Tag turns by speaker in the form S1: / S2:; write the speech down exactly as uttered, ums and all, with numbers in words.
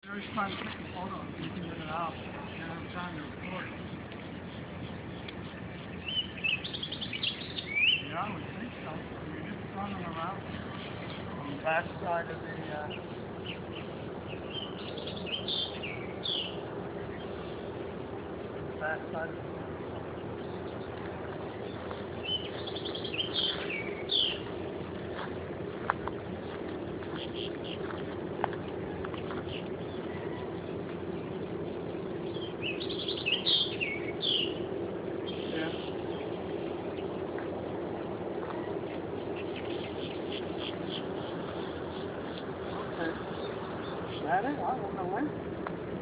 S1: I was trying to take a photo and you can get it out. You don't have time to record. Yeah, I would think so. You're just running around on the back side of the, uh, the back side of the yeah. Okay. Is that it? I don't know when.